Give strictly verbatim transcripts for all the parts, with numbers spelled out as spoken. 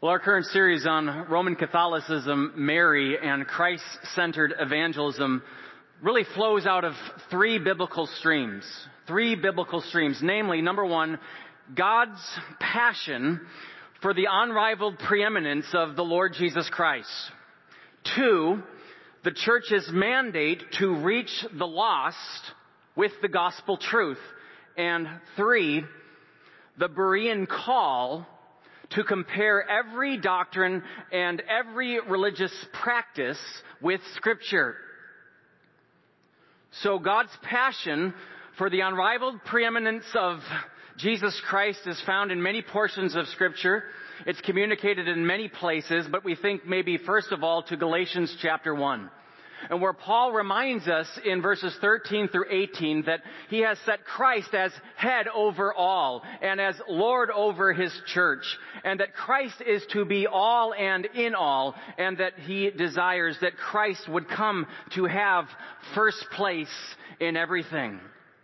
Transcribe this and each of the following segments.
Well, our current series on Roman Catholicism, Mary, and Christ-centered evangelism really flows out of three biblical streams. Three biblical streams, namely, number one, God's passion for the unrivaled preeminence of the Lord Jesus Christ. Two, the church's mandate to reach the lost with the gospel truth. And three, the Berean call to compare every doctrine and every religious practice with Scripture. So God's passion for the unrivaled preeminence of Jesus Christ is found in many portions of Scripture. It's communicated in many places, but we think maybe first of all to Galatians chapter one. And where Paul reminds us in verses thirteen through eighteen that he has set Christ as head over all and as Lord over his church, and that Christ is to be all and in all, and that he desires that Christ would come to have first place in everything.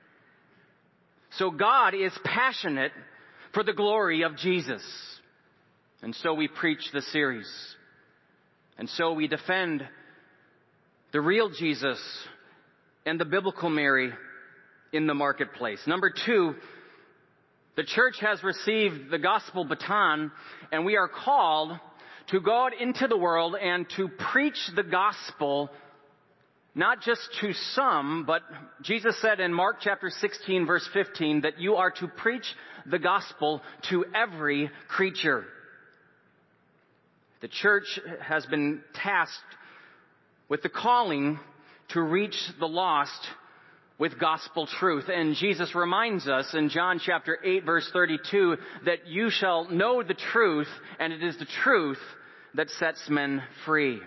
So God is passionate for the glory of Jesus. And so we preach the series. And so we defend the real Jesus and the biblical Mary in the marketplace. Number two, the church has received the gospel baton, and we are called to go out into the world and to preach the gospel, not just to some, but Jesus said in Mark chapter sixteen, verse fifteen, that you are to preach the gospel to every creature. The church has been tasked with the calling to reach the lost with gospel truth. And Jesus reminds us in John chapter eight, verse thirty-two, that you shall know the truth, and it is the truth that sets men free.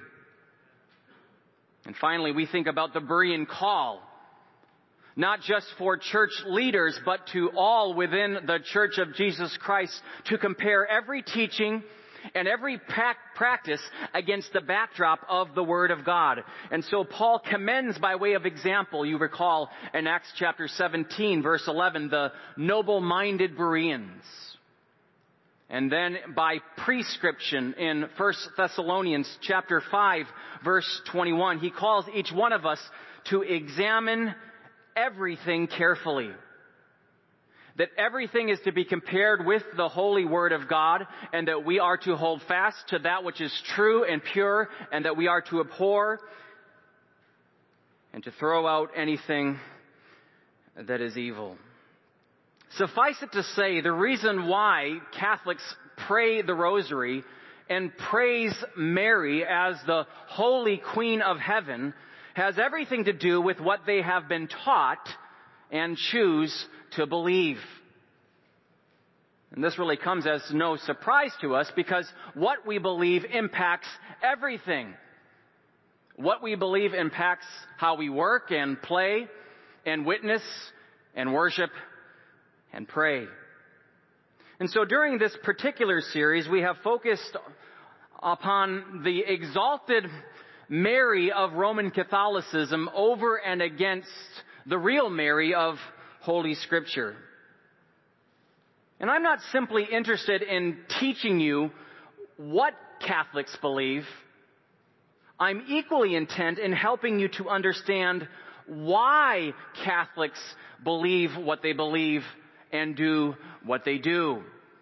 And finally, we think about the Berean call, not just for church leaders, but to all within the Church of Jesus Christ, to compare every teaching and every practice against the backdrop of the Word of God. And so Paul commends by way of example, you recall in Acts chapter seventeen, verse eleven, the noble-minded Bereans. And then by prescription in First Thessalonians chapter five, verse twenty-one, he calls each one of us to examine everything carefully. That everything is to be compared with the holy word of God, and that we are to hold fast to that which is true and pure, and that we are to abhor and to throw out anything that is evil. Suffice it to say, the reason why Catholics pray the Rosary and praise Mary as the Holy Queen of Heaven has everything to do with what they have been taught and choose to believe. And this really comes as no surprise to us, because what we believe impacts everything. What we believe impacts how we work and play and witness and worship and pray. And so during this particular series, we have focused upon the exalted Mary of Roman Catholicism over and against the real Mary of Holy Scripture. And I'm not simply interested in teaching you what Catholics believe. I'm equally intent in helping you to understand why Catholics believe what they believe and do what they do.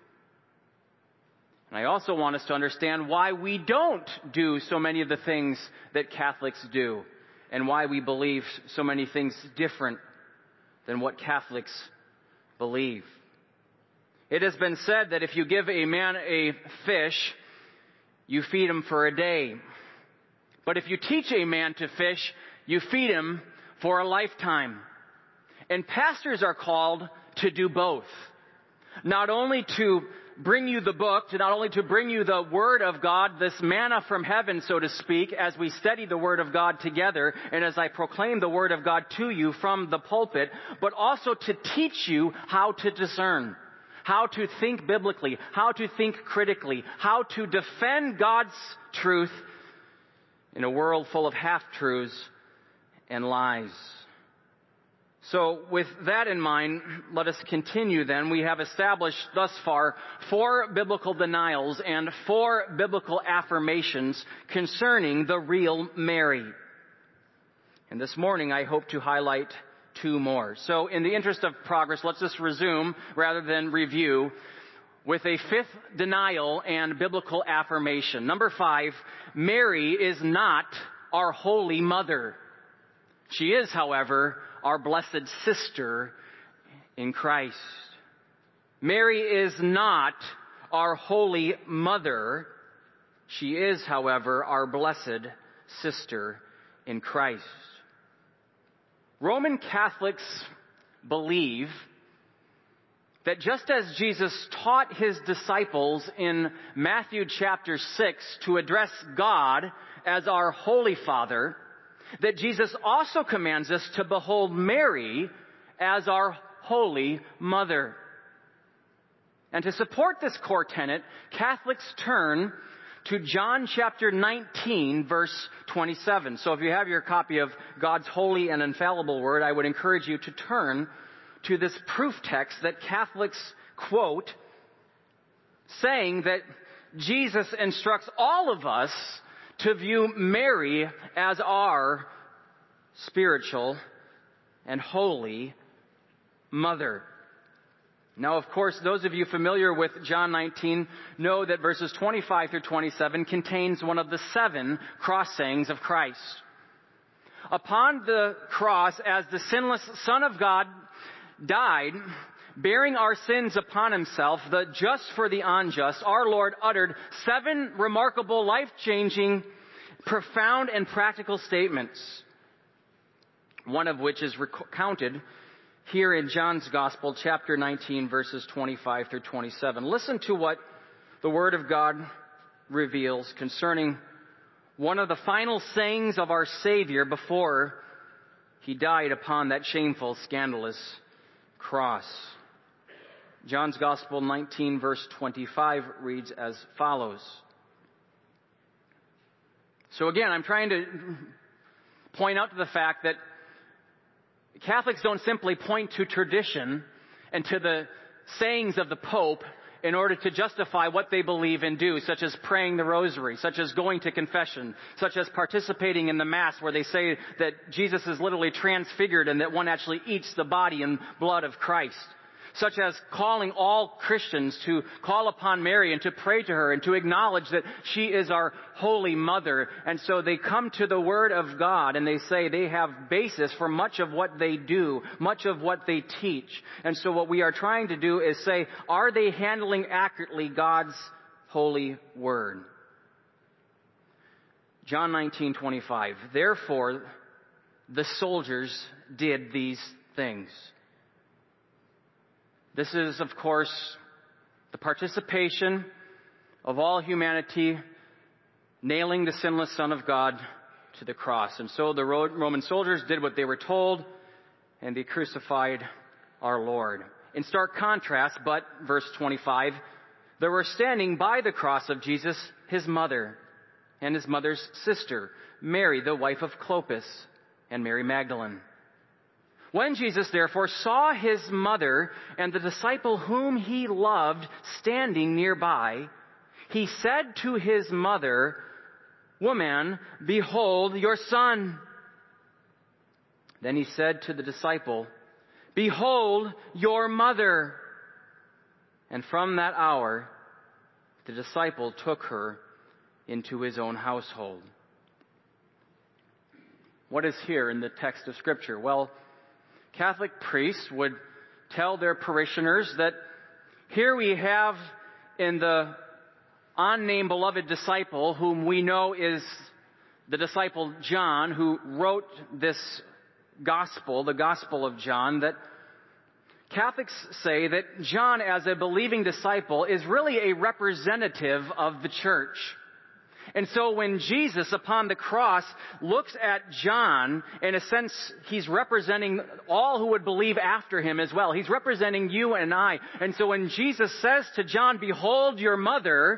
And I also want us to understand why we don't do so many of the things that Catholics do, and why we believe so many things different than what Catholics believe. It has been said that if you give a man a fish, you feed him for a day. But if you teach a man to fish, you feed him for a lifetime. And pastors are called to do both. Not only to bring you the book, to not only to bring you the Word of God, this manna from heaven, so to speak, as we study the Word of God together, and as I proclaim the Word of God to you from the pulpit, but also to teach you how to discern, how to think biblically, how to think critically, how to defend God's truth in a world full of half-truths and lies. So with that in mind, let us continue then. We have established thus far four biblical denials and four biblical affirmations concerning the real Mary. And this morning I hope to highlight two more. So in the interest of progress, let's just resume rather than review with a fifth denial and biblical affirmation. Number five, Mary is not our holy mother. She is, however, our blessed sister in Christ. Mary is not our holy mother. She is, however, our blessed sister in Christ. Roman Catholics believe that just as Jesus taught his disciples in Matthew chapter six to address God as our Holy Father, that Jesus also commands us to behold Mary as our Holy Mother. And to support this core tenet, Catholics turn to John chapter nineteen, verse twenty-seven. So if you have your copy of God's holy and infallible word, I would encourage you to turn to this proof text that Catholics quote, saying that Jesus instructs all of us to view Mary as our spiritual and holy mother. Now, of course, those of you familiar with John nineteen know that verses twenty-five through twenty-seven contains one of the seven cross sayings of Christ. Upon the cross, as the sinless Son of God died, bearing our sins upon himself, the just for the unjust, our Lord uttered seven remarkable, life-changing, profound, and practical statements, one of which is recounted here in John's Gospel, chapter nineteen, verses twenty-five through twenty-seven. Listen to what the Word of God reveals concerning one of the final sayings of our Savior before he died upon that shameful, scandalous cross. John's Gospel nineteen, verse twenty-five reads as follows. So again, I'm trying to point out to the fact that Catholics don't simply point to tradition and to the sayings of the Pope in order to justify what they believe and do, such as praying the rosary, such as going to confession, such as participating in the Mass where they say that Jesus is literally transfigured and that one actually eats the body and blood of Christ, such as calling all Christians to call upon Mary and to pray to her and to acknowledge that she is our holy mother. And so they come to the Word of God and they say they have basis for much of what they do, much of what they teach. And so what we are trying to do is say, are they handling accurately God's holy Word? John nineteen twenty-five. Therefore, the soldiers did these things. This is, of course, the participation of all humanity nailing the sinless Son of God to the cross. And so the Roman soldiers did what they were told, and they crucified our Lord. In stark contrast, but, verse twenty-five, there were standing by the cross of Jesus his mother and his mother's sister, Mary, the wife of Clopas, and Mary Magdalene. When Jesus therefore saw his mother and the disciple whom he loved standing nearby, he said to his mother, "Woman, behold your son." Then he said to the disciple, "Behold your mother." And from that hour, the disciple took her into his own household. What is here in the text of Scripture? Well, Catholic priests would tell their parishioners that here we have in the unnamed beloved disciple, whom we know is the disciple John, who wrote this gospel, the Gospel of John, that Catholics say that John, as a believing disciple, is really a representative of the church. And so when Jesus, upon the cross, looks at John, in a sense, he's representing all who would believe after him as well. He's representing you and I. And so when Jesus says to John, "Behold your mother,"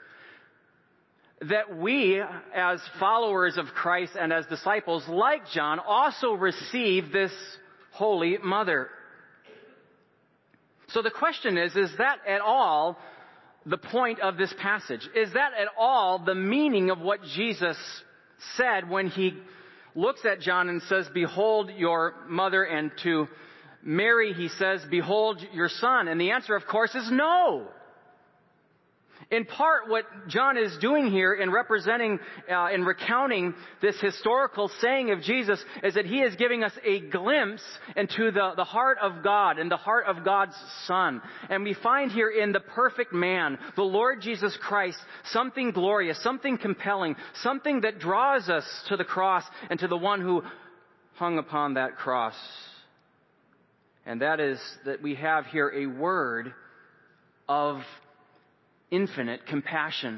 that we, as followers of Christ and as disciples like John, also receive this holy mother. So the question is, is that at all the point of this passage? Is that at all the meaning of what Jesus said when he looks at John and says, behold your mother, and to Mary he says, behold your son? And the answer, of course, is no. In part, what John is doing here in representing, uh, in recounting this historical saying of Jesus is that he is giving us a glimpse into the, the heart of God and the heart of God's Son. And we find here in the perfect man, the Lord Jesus Christ, something glorious, something compelling, something that draws us to the cross and to the one who hung upon that cross. And that is that we have here a word of infinite compassion.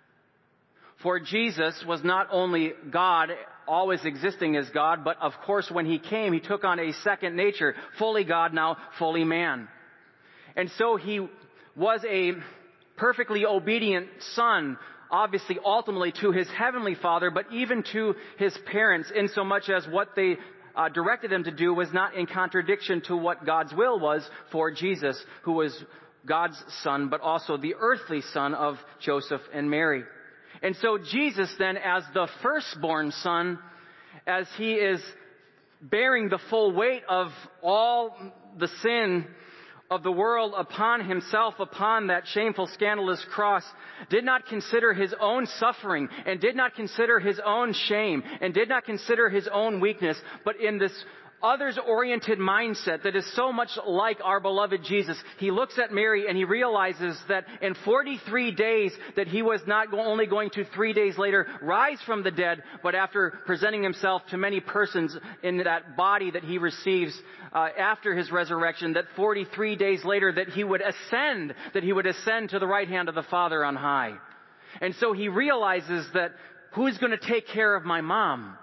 For Jesus was not only God, always existing as God, but of course when he came, he took on a second nature, fully God, now fully man. And so he was a perfectly obedient son, obviously ultimately to his heavenly Father, but even to his parents, insomuch as what they uh, directed him to do was not in contradiction to what God's will was for Jesus, who was God's son, but also the earthly son of Joseph and Mary. And so Jesus then, as the firstborn son, as he is bearing the full weight of all the sin of the world upon himself, upon that shameful, scandalous cross, did not consider his own suffering, and did not consider his own shame, and did not consider his own weakness, but in this others-oriented mindset that is so much like our beloved Jesus. He looks at Mary and he realizes that in forty-three days that he was not only going to three days later rise from the dead, but after presenting himself to many persons in that body that he receives uh, after his resurrection, that forty-three days later that he would ascend, that he would ascend to the right hand of the Father on high. And so he realizes that who's going to take care of my mom?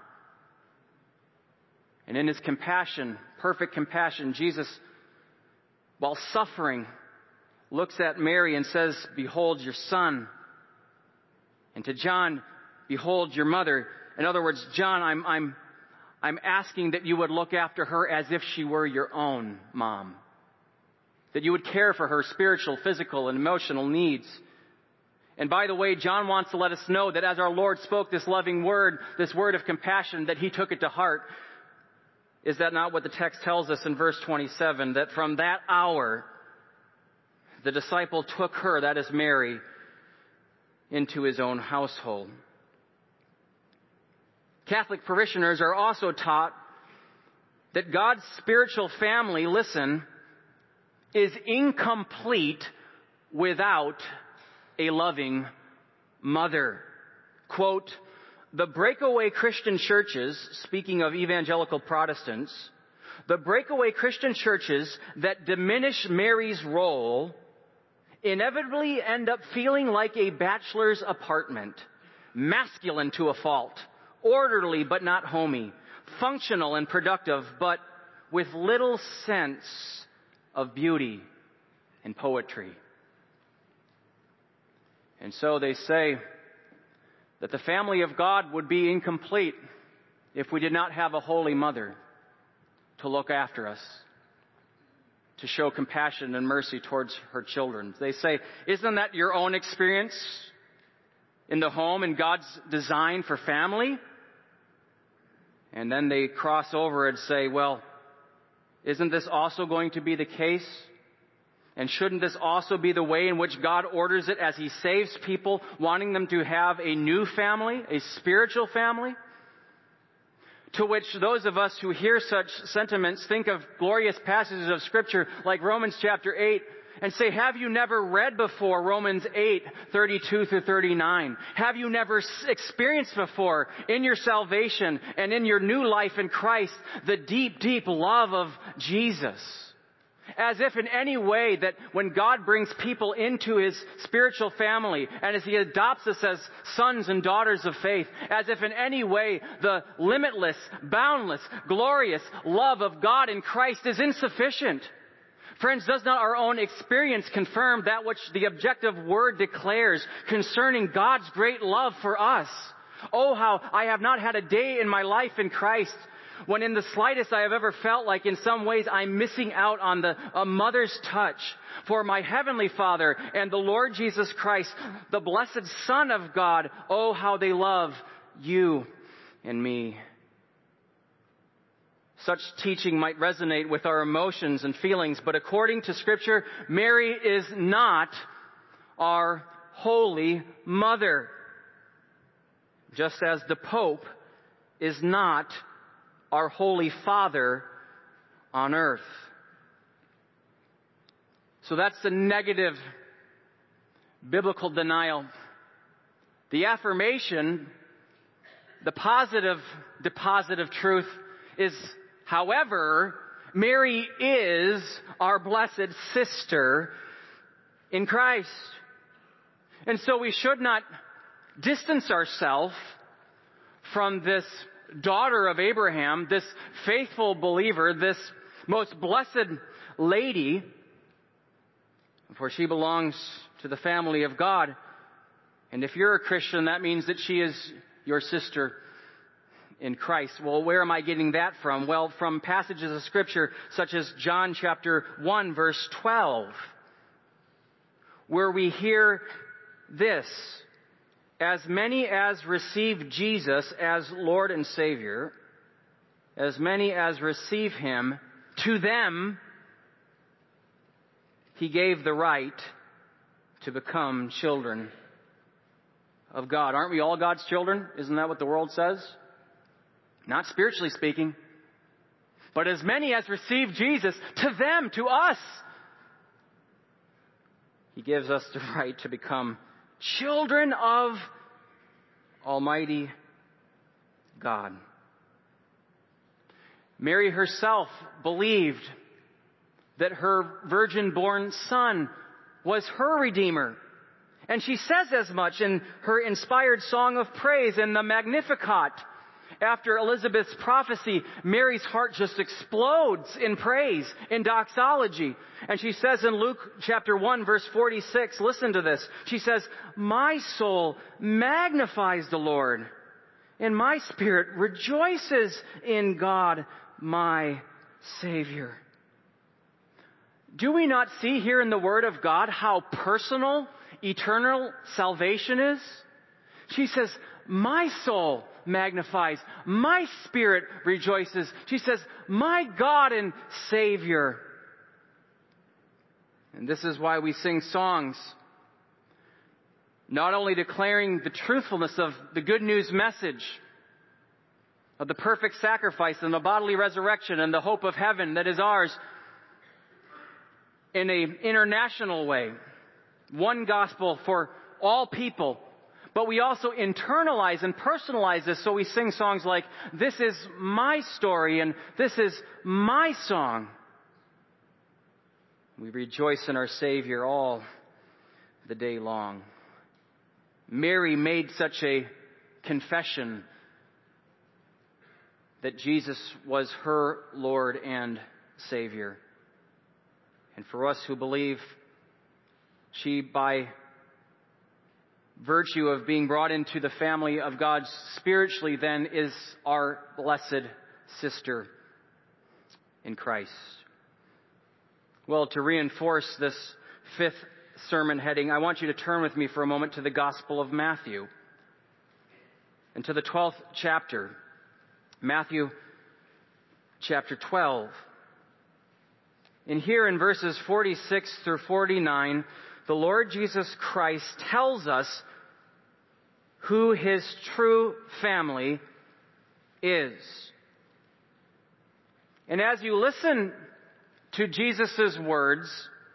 And in his compassion, perfect compassion, Jesus, while suffering, looks at Mary and says, behold your son. And to John, behold your mother. In other words, John, I'm, I'm, I'm asking that you would look after her as if she were your own mom. That you would care for her spiritual, physical, and emotional needs. And by the way, John wants to let us know that as our Lord spoke this loving word, this word of compassion, that he took it to heart. Is that not what the text tells us in verse twenty-seven? That from that hour, the disciple took her, that is Mary, into his own household. Catholic parishioners are also taught that God's spiritual family, listen, is incomplete without a loving mother. Quote, the breakaway Christian churches, speaking of evangelical Protestants, the breakaway Christian churches that diminish Mary's role inevitably end up feeling like a bachelor's apartment, masculine to a fault, orderly but not homey, functional and productive, but with little sense of beauty and poetry. And so they say that the family of God would be incomplete if we did not have a holy mother to look after us, to show compassion and mercy towards her children. They say, isn't that your own experience in the home and God's design for family? And then they cross over and say, well, isn't this also going to be the case? And shouldn't this also be the way in which God orders it as he saves people, wanting them to have a new family, a spiritual family? To which those of us who hear such sentiments think of glorious passages of Scripture like Romans chapter eight and say, have you never read before Romans eight, thirty-two through thirty-nine? Have you never experienced before in your salvation and in your new life in Christ the deep, deep love of Jesus? As if in any way that when God brings people into his spiritual family and as he adopts us as sons and daughters of faith, as if in any way the limitless, boundless, glorious love of God in Christ is insufficient. Friends, does not our own experience confirm that which the objective word declares concerning God's great love for us? Oh, how I have not had a day in my life in Christ when in the slightest I have ever felt like in some ways I'm missing out on the a mother's touch. For my Heavenly Father and the Lord Jesus Christ, the blessed Son of God, oh, how they love you and me. Such teaching might resonate with our emotions and feelings, but according to Scripture, Mary is not our Holy Mother. Just as the Pope is not our Holy Father on earth. So that's the negative biblical denial. The affirmation, the positive deposit of truth is, however, Mary is our blessed sister in Christ. And so we should not distance ourselves from this daughter of Abraham, this faithful believer, this most blessed lady, for she belongs to the family of God. And if you're a Christian, that means that she is your sister in Christ. Well, where am I getting that from? Well, from passages of Scripture such as John chapter one, verse twelve, where we hear this: as many as receive Jesus as Lord and Savior, as many as receive Him, to them He gave the right to become children of God. Aren't we all God's children? Isn't that what the world says? Not spiritually speaking. But as many as receive Jesus, to them, to us, He gives us the right to become children of Almighty God. Mary herself believed that her virgin-born son was her Redeemer. And she says as much in her inspired song of praise in the Magnificat. After Elizabeth's prophecy, Mary's heart just explodes in praise, in doxology. And she says in Luke chapter one, verse forty-six, listen to this. She says, my soul magnifies the Lord, and my spirit rejoices in God, my Savior. Do we not see here in the Word of God how personal, eternal salvation is? She says, my soul magnifies, my spirit rejoices. She says, my God and Savior. And this is why we sing songs, not only declaring the truthfulness of the good news message of the perfect sacrifice and the bodily resurrection and the hope of heaven that is ours in an international way, one gospel for all people. But we also internalize and personalize this, so we sing songs like, this is my story and this is my song. We rejoice in our Savior all the day long. Mary made such a confession that Jesus was her Lord and Savior. And for us who believe, she, by virtue of being brought into the family of God spiritually, then is our blessed sister in Christ. Well, to reinforce this fifth sermon heading, I want you to turn with me for a moment to the Gospel of Matthew and to the twelfth chapter. Matthew chapter twelve. And here in verses forty-six through forty-nine, the Lord Jesus Christ tells us who His true family is. And as you listen to Jesus' words,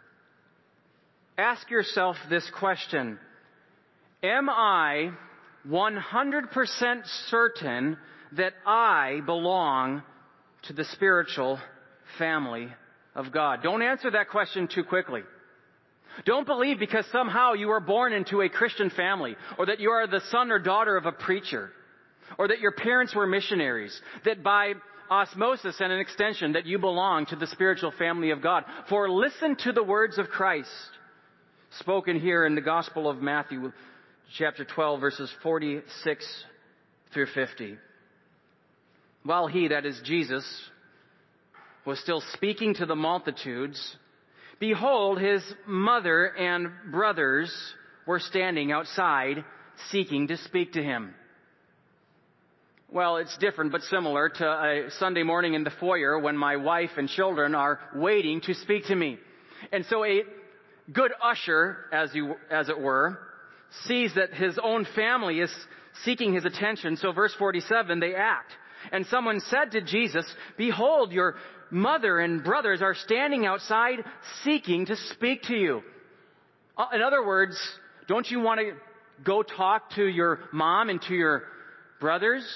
ask yourself this question: am I one hundred percent certain that I belong to the spiritual family of God? Don't answer that question too quickly. Don't believe because somehow you were born into a Christian family, or that you are the son or daughter of a preacher, or that your parents were missionaries, that by osmosis and an extension that you belong to the spiritual family of God. For listen to the words of Christ spoken here in the Gospel of Matthew chapter twelve, verses forty-six through fifty. while he, that is Jesus, was still speaking to the multitudes, behold, his mother and brothers were standing outside seeking to speak to him. Well, it's different but similar to a Sunday morning in the foyer when my wife and children are waiting to speak to me. And so a good usher, as you, as it were, sees that his own family is seeking his attention. So verse forty-seven, they act. And someone said to Jesus, behold, your mother and brothers are standing outside seeking to speak to you. In other words, don't you want to go talk to your mom and to your brothers?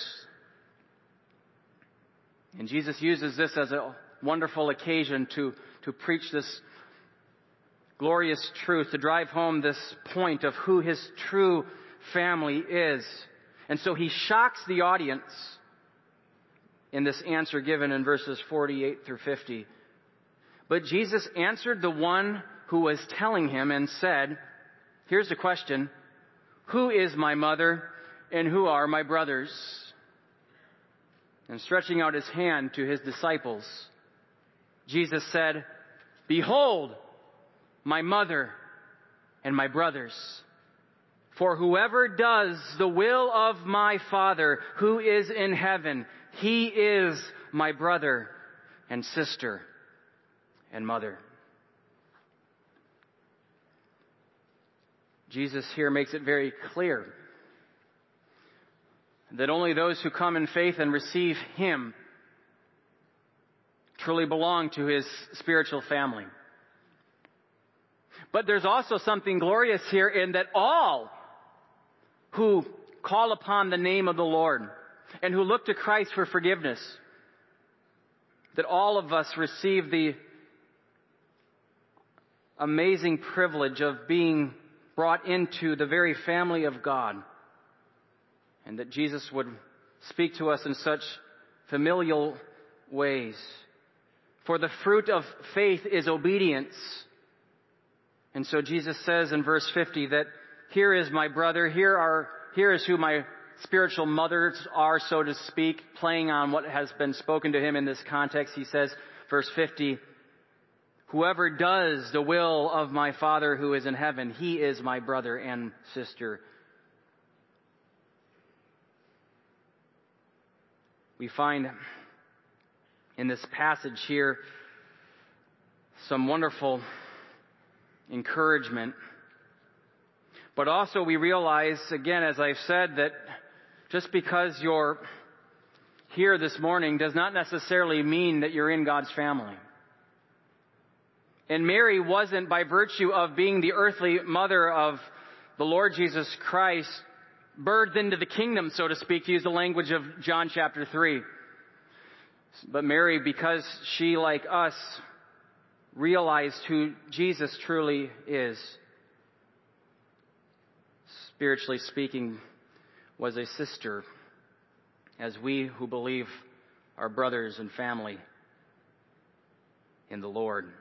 And Jesus uses this as a wonderful occasion to, to preach this glorious truth, to drive home this point of who his true family is. And so he shocks the audience in this answer given in verses forty-eight through fifty. But Jesus answered the one who was telling him and said, here's the question, who is my mother and who are my brothers? And stretching out his hand to his disciples, Jesus said, behold, my mother and my brothers. For whoever does the will of my Father who is in heaven, he is my brother and sister and mother. Jesus here makes it very clear that only those who come in faith and receive him truly belong to his spiritual family. But there's also something glorious here in that all who call upon the name of the Lord and who look to Christ for forgiveness, that all of us receive the amazing privilege of being brought into the very family of God, and that Jesus would speak to us in such familial ways. For the fruit of faith is obedience. And so Jesus says in verse fifty that here is my brother, here are here is who my spiritual mothers are, so to speak, playing on what has been spoken to him in this context. He says, verse fifty, whoever does the will of my Father who is in heaven, he is my brother and sister. We find in this passage here some wonderful encouragement. But also we realize, again, as I've said, that just because you're here this morning does not necessarily mean that you're in God's family. And Mary wasn't, by virtue of being the earthly mother of the Lord Jesus Christ, birthed into the kingdom, so to speak, to use the language of John chapter three. But Mary, because she, like us, realized who Jesus truly is, spiritually speaking, was a sister, as we who believe are brothers and family in the Lord.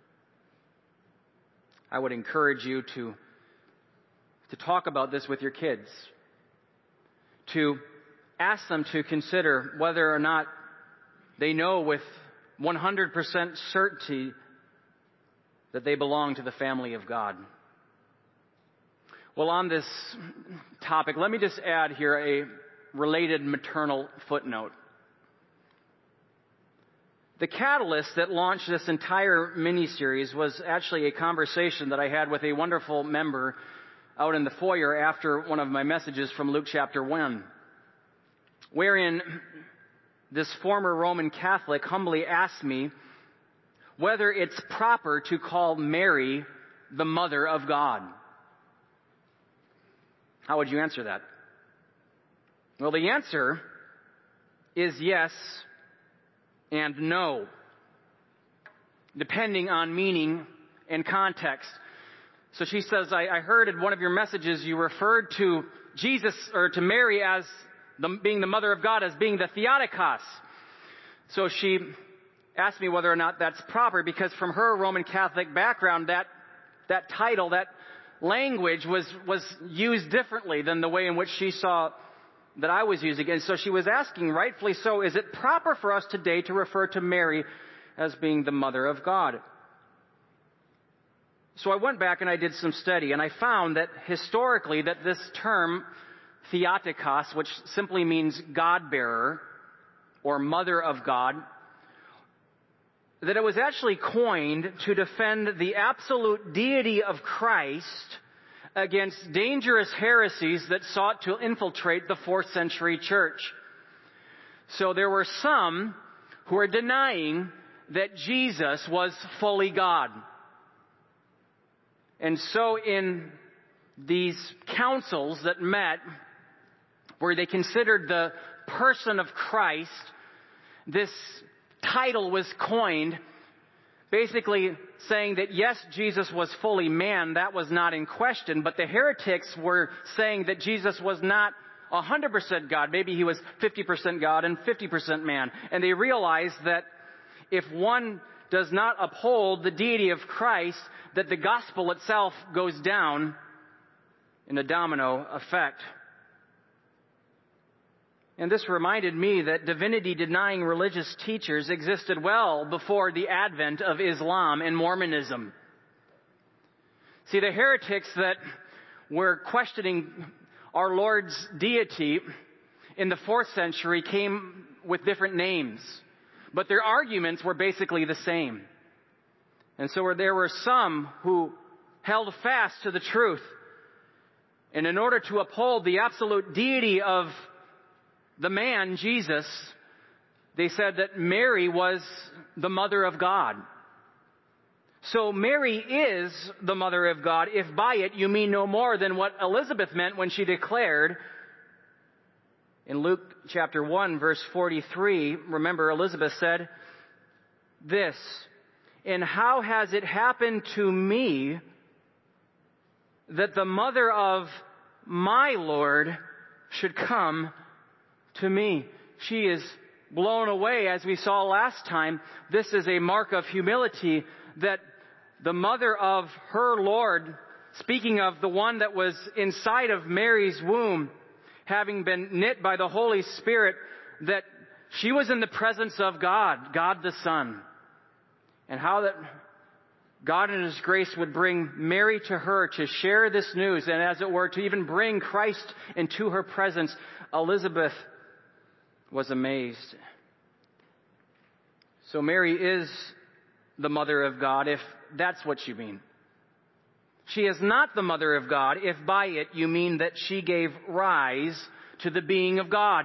I would encourage you to, to talk about this with your kids, to ask them to consider whether or not they know with one hundred percent certainty that they belong to the family of God. Well, on this topic, let me just add here a related maternal footnote. The catalyst that launched this entire mini-series was actually a conversation that I had with a wonderful member out in the foyer after one of my messages from Luke chapter one, wherein this former Roman Catholic humbly asked me whether it's proper to call Mary the mother of God. How would you answer that? Well, the answer is yes and no, depending on meaning and context. So she says, I, I heard in one of your messages you referred to Jesus, or to Mary, as the, being the mother of God, as being the Theotokos. So she asked me whether or not that's proper, because from her Roman Catholic background, that that title, that language was was used differently than the way in which she saw that I was using. And so she was asking, rightfully so, is it proper for us today to refer to Mary as being the mother of God? So I went back and I did some study, and I found that historically that this term, Theotokos, which simply means God-bearer or mother of God, that it was actually coined to defend the absolute deity of Christ against dangerous heresies that sought to infiltrate the fourth century church. So there were some who were denying that Jesus was fully God. And so in these councils that met, where they considered the person of Christ, this title was coined, basically saying that yes, Jesus was fully man, that was not in question, but the heretics were saying that Jesus was not one hundred percent God. Maybe he was fifty percent God and fifty percent man. And they realized that if one does not uphold the deity of Christ, that the gospel itself goes down in a domino effect. And this reminded me that divinity-denying religious teachers existed well before the advent of Islam and Mormonism. See, the heretics that were questioning our Lord's deity in the fourth century came with different names, but their arguments were basically the same. And so there were some who held fast to the truth. And in order to uphold the absolute deity of the man, Jesus, they said that Mary was the mother of God. So Mary is the mother of God if by it you mean no more than what Elizabeth meant when she declared in Luke chapter one, verse forty-three, remember Elizabeth said this, "And how has it happened to me that the mother of my Lord should come to me?" She is blown away, as we saw last time. This is a mark of humility, that the mother of her Lord, speaking of the one that was inside of Mary's womb, having been knit by the Holy Spirit, that she was in the presence of God, God the Son. And how that God in His grace would bring Mary to her to share this news, and as it were, to even bring Christ into her presence. Elizabeth was amazed. So Mary is the mother of God, if that's what you mean. She is not the mother of God if by it you mean that she gave rise to the being of God.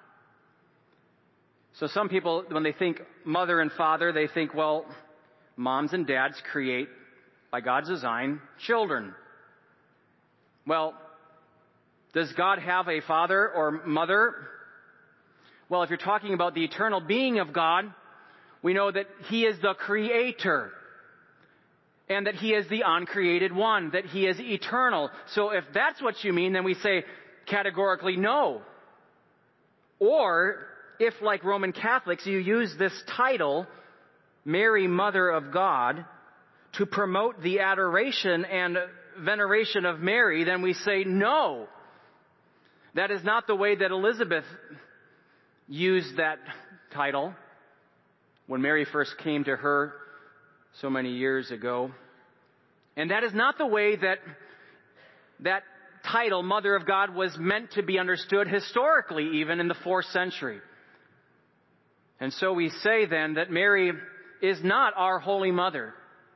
So some people, when they think mother and father, they think, well, moms and dads create, by God's design, children. Well, does God have a father or mother? Well, if you're talking about the eternal being of God, we know that He is the creator, and that He is the uncreated one, that He is eternal. So if that's what you mean, then we say categorically no. Or, if like Roman Catholics, you use this title, Mary, Mother of God, to promote the adoration and veneration of Mary, then we say no. That is not the way that Elizabeth used that title when Mary first came to her so many years ago. And that is not the way that that title, Mother of God, was meant to be understood historically, even in the fourth century. And so we say then that Mary is not our Holy Mother.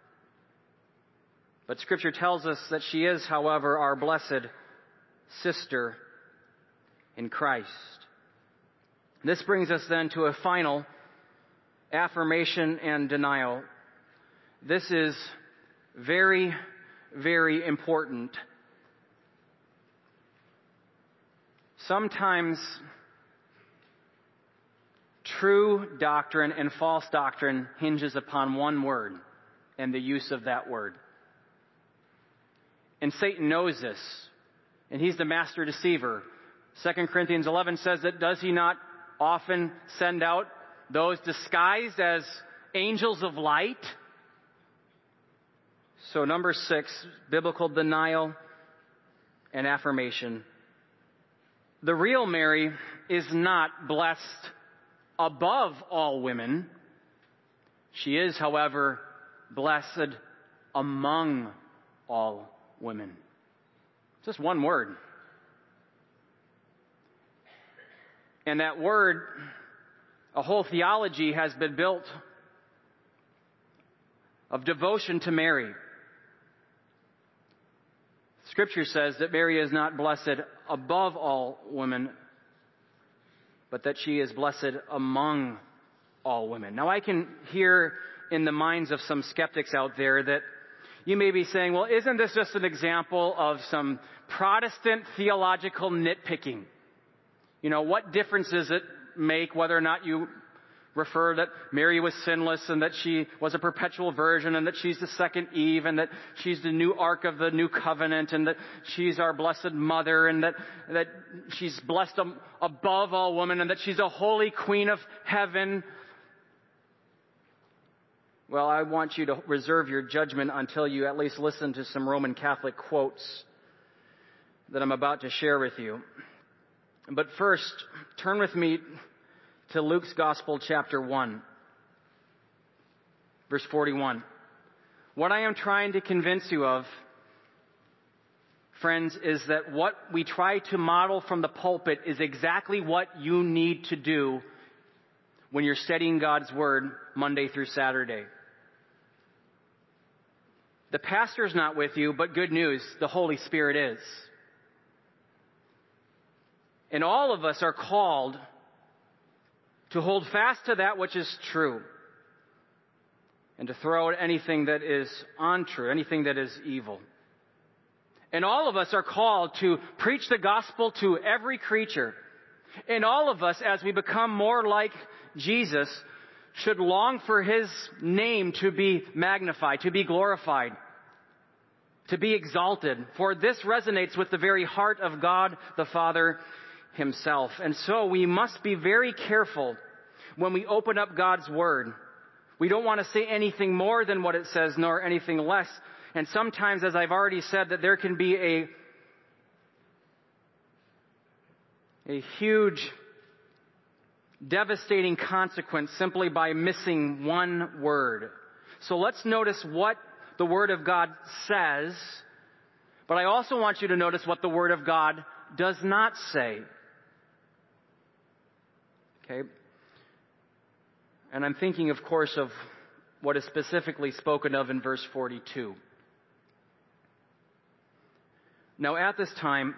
But Scripture tells us that she is, however, our blessed sister in Christ. This brings us then to a final affirmation and denial. This is very, very important. Sometimes true doctrine and false doctrine hinges upon one word and the use of that word. And Satan knows this, and he's the master deceiver. Second Corinthians eleven says that does he not often send out those disguised as angels of light? So number six, biblical denial and affirmation. The real Mary is not blessed above all women. She is, however, blessed among all women. Just one word. And that word, a whole theology has been built of devotion to Mary. Scripture says that Mary is not blessed above all women, but that she is blessed among all women. Now I can hear in the minds of some skeptics out there that you may be saying, well, isn't this just an example of some Protestant theological nitpicking? You know, what difference does it make whether or not you refer that Mary was sinless and that she was a perpetual virgin and that she's the second Eve and that she's the new ark of the new covenant and that she's our blessed mother and that, that she's blessed above all women and that she's a holy queen of heaven? Well, I want you to reserve your judgment until you at least listen to some Roman Catholic quotes that I'm about to share with you. But first, turn with me to Luke's Gospel, chapter one, verse forty-one. What I am trying to convince you of, friends, is that what we try to model from the pulpit is exactly what you need to do when you're studying God's Word Monday through Saturday. The pastor's not with you, but good news, the Holy Spirit is. And all of us are called to hold fast to that which is true and to throw out anything that is untrue, anything that is evil. And all of us are called to preach the gospel to every creature. And all of us, as we become more like Jesus, should long for His name to be magnified, to be glorified, to be exalted. For this resonates with the very heart of God the Father Himself. And so we must be very careful when we open up God's Word. We don't want to say anything more than what it says, nor anything less. And sometimes, as I've already said, that there can be a, a huge, devastating consequence simply by missing one word. So let's notice what the Word of God says, but I also want you to notice what the Word of God does not say. Okay? And I'm thinking, of course, of what is specifically spoken of in verse forty-two. Now at this time,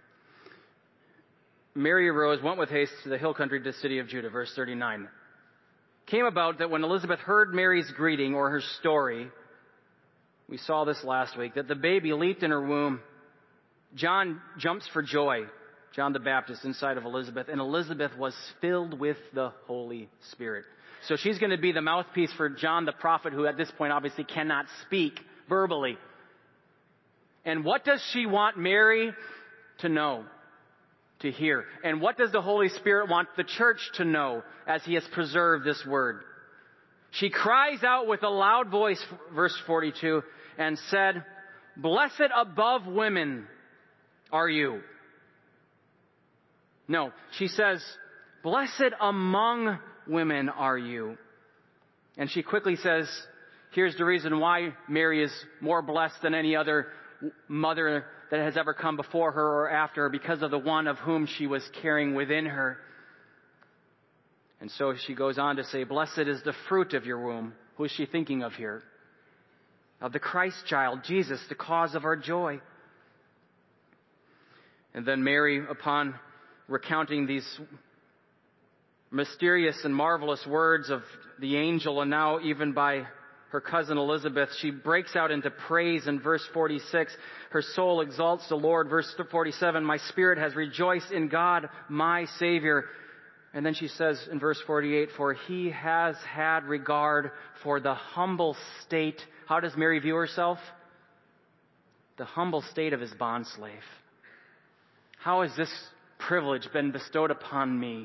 Mary arose, went with haste to the hill country to the city of Judah. Verse thirty-nine. Came about that when Elizabeth heard Mary's greeting or her story, we saw this last week, that the baby leaped in her womb. John jumps for joy, John the Baptist, inside of Elizabeth, and Elizabeth was filled with the Holy Spirit. So she's going to be the mouthpiece for John the prophet, who at this point obviously cannot speak verbally. And what does she want Mary to know, to hear? And what does the Holy Spirit want the church to know as He has preserved this word? She cries out with a loud voice, verse forty-two, and said, "Blessed above women are you." No, she says, "Blessed among women are you." And she quickly says, here's the reason why Mary is more blessed than any other mother that has ever come before her or after her, because of the one of whom she was carrying within her. And so she goes on to say, "Blessed is the fruit of your womb." Who is she thinking of here? Of the Christ child, Jesus, the cause of our joy. And then Mary, upon recounting these mysterious and marvelous words of the angel, and now even by her cousin Elizabeth, she breaks out into praise in verse forty-six. Her soul exalts the Lord. Verse forty-seven, "My spirit has rejoiced in God, my Savior." And then she says in verse forty-eight, "For He has had regard for the humble state." How does Mary view herself? The humble state of His bondslave. How has this privilege been bestowed upon me?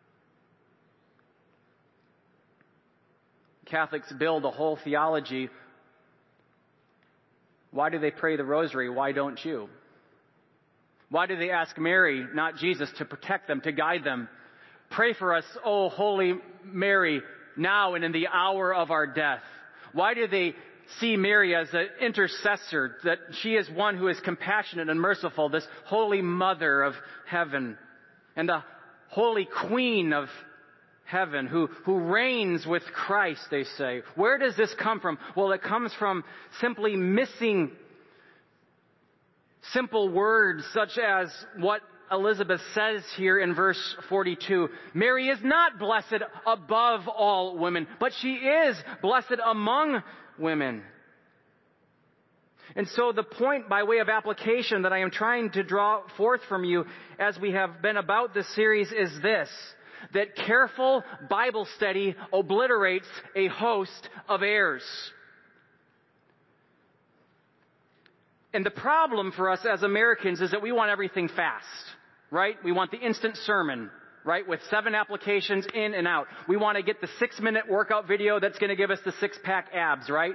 Catholics build a whole theology. Why do they pray the rosary? Why don't you? Why do they ask Mary, not Jesus, to protect them, to guide them? Pray for us, O Holy Mary, now and in the hour of our death. Why do they see Mary as an intercessor, that she is one who is compassionate and merciful, this Holy Mother of heaven, and the Holy Queen of heaven, who, who reigns with Christ, they say? Where does this come from? Well, it comes from simply missing simple words such as what Elizabeth says here in verse forty-two. Mary is not blessed above all women, but she is blessed among women. And so the point by way of application that I am trying to draw forth from you as we have been about this series is this, that careful Bible study obliterates a host of errors. And the problem for us as Americans is that we want everything fast, right? We want the instant sermon, right? With seven applications in and out. We want to get the six-minute workout video that's going to give us the six-pack abs, right?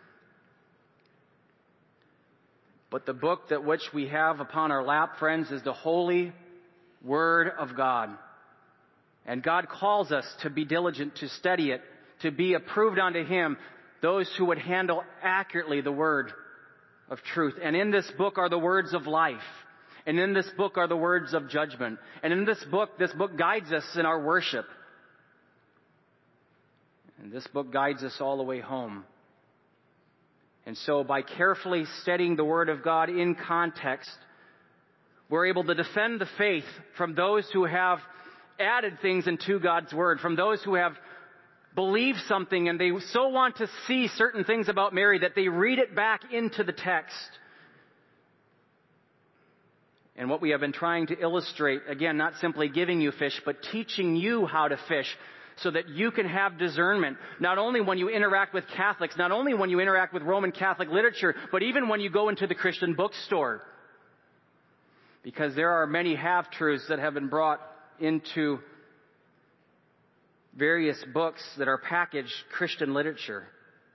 But the book that which we have upon our lap, friends, is the holy Word of God. And God calls us to be diligent, to study it, to be approved unto Him, those who would handle accurately the Word of truth. And in this book are the words of life. And in this book are the words of judgment. And in this book, this book guides us in our worship. And this book guides us all the way home. And so by carefully studying the Word of God in context, we're able to defend the faith from those who have added things into God's Word, from those who have believe something and they so want to see certain things about Mary that they read it back into the text. And what we have been trying to illustrate, again, not simply giving you fish, but teaching you how to fish so that you can have discernment, not only when you interact with Catholics, not only when you interact with Roman Catholic literature, but even when you go into the Christian bookstore. Because there are many half-truths that have been brought into various books that are packaged Christian literature.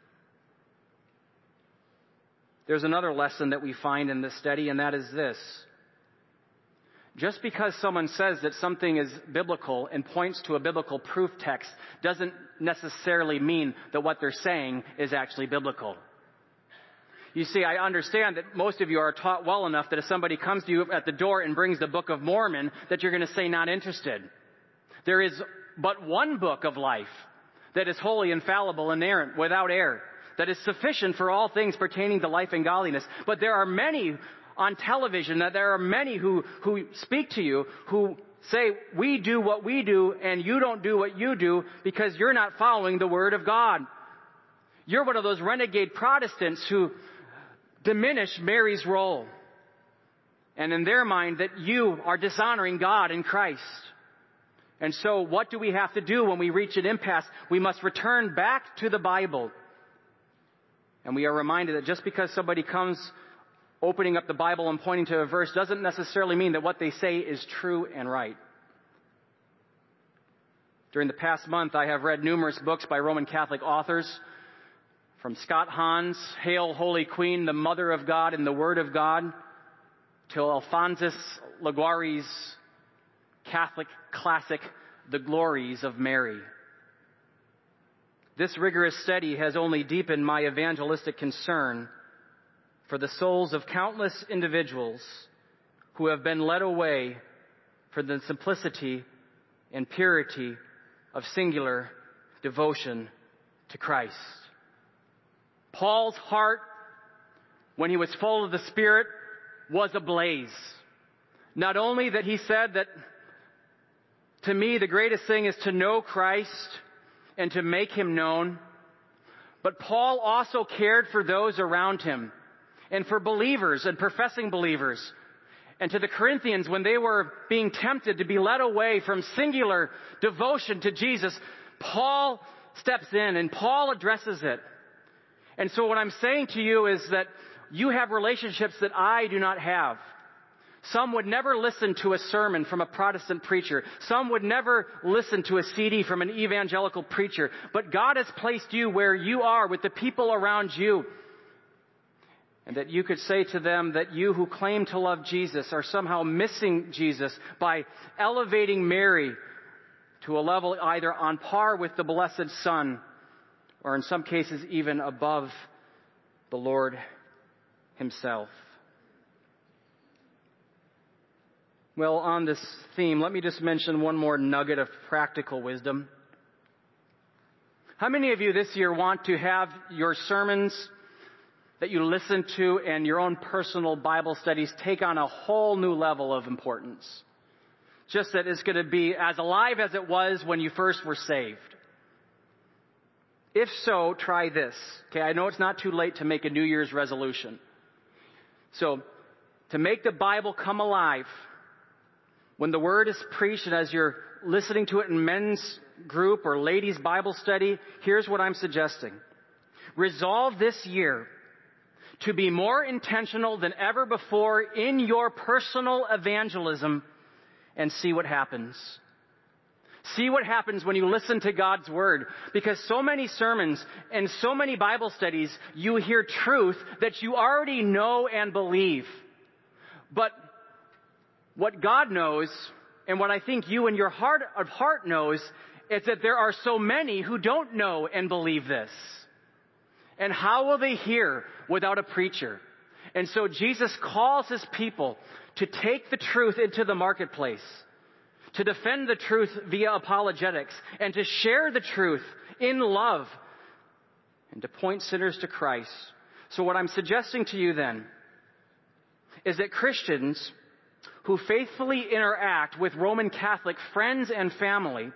There's another lesson that we find in this study, and that is this. Just because someone says that something is biblical and points to a biblical proof text doesn't necessarily mean that what they're saying is actually biblical. You see, I understand that most of you are taught well enough that if somebody comes to you at the door and brings the Book of Mormon, that you're going to say not interested. There is but one book of life that is holy, infallible, inerrant, without error, that is sufficient for all things pertaining to life and godliness. But there are many on television, that there are many who, who speak to you who say, we do what we do and you don't do what you do because you're not following the Word of God. You're one of those renegade Protestants who diminish Mary's role. And in their mind that you are dishonoring God in Christ. And so what do we have to do when we reach an impasse? We must return back to the Bible. And we are reminded that just because somebody comes opening up the Bible and pointing to a verse doesn't necessarily mean that what they say is true and right. During the past month, I have read numerous books by Roman Catholic authors, from Scott Hahn's Hail, Holy Queen, the Mother of God and the Word of God, to Alphonsus Liguori's Catholic classic, The Glories of Mary. This rigorous study has only deepened my evangelistic concern for the souls of countless individuals who have been led away for the simplicity and purity of singular devotion to Christ. Paul's heart, when he was full of the Spirit, was ablaze. Not only that he said that, to me, the greatest thing is to know Christ and to make Him known. But Paul also cared for those around him and for believers and professing believers. And to the Corinthians, when they were being tempted to be led away from singular devotion to Jesus, Paul steps in and Paul addresses it. And so what I'm saying to you is that you have relationships that I do not have. Some would never listen to a sermon from a Protestant preacher. Some would never listen to a C D from an evangelical preacher. But God has placed you where you are with the people around you. And that you could say to them that you who claim to love Jesus are somehow missing Jesus by elevating Mary to a level either on par with the Blessed Son, or in some cases even above the Lord himself. Well, on this theme, let me just mention one more nugget of practical wisdom. How many of you this year want to have your sermons that you listen to and your own personal Bible studies take on a whole new level of importance? Just that it's going to be as alive as it was when you first were saved. If so, try this. Okay, I know it's not too late to make a New Year's resolution. So, to make the Bible come alive, when the Word is preached and as you're listening to it in men's group or ladies' Bible study, here's what I'm suggesting. Resolve this year to be more intentional than ever before in your personal evangelism and see what happens. See what happens when you listen to God's Word. Because so many sermons and so many Bible studies, you hear truth that you already know and believe. But what God knows, and what I think you in your heart of heart knows, is that there are so many who don't know and believe this. And how will they hear without a preacher? And so Jesus calls his people to take the truth into the marketplace, to defend the truth via apologetics, and to share the truth in love, and to point sinners to Christ. So what I'm suggesting to you then is that Christians who faithfully interact with Roman Catholic friends and family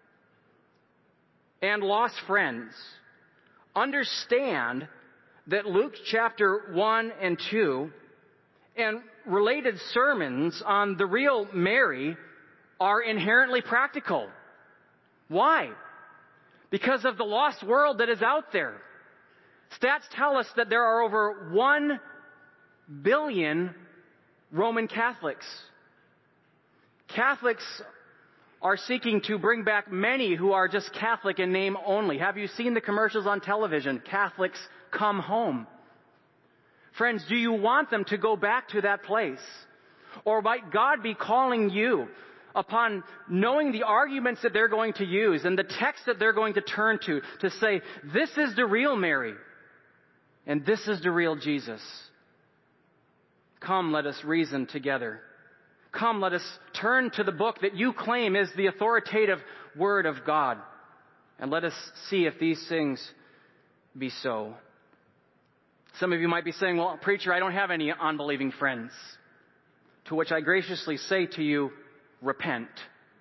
and lost friends understand that Luke chapter one and two and related sermons on the real Mary are inherently practical. Why? Because of the lost world that is out there. Stats tell us that there are over one billion Roman Catholics. Catholics are seeking to bring back many who are just Catholic in name only. Have you seen the commercials on television? Catholics come home. Friends, do you want them to go back to that place? Or might God be calling you upon knowing the arguments that they're going to use and the text that they're going to turn to, to say, this is the real Mary and this is the real Jesus. Come, let us reason together. Come, let us turn to the book that you claim is the authoritative Word of God. And let us see if these things be so. Some of you might be saying, well, preacher, I don't have any unbelieving friends. To which I graciously say to you, repent.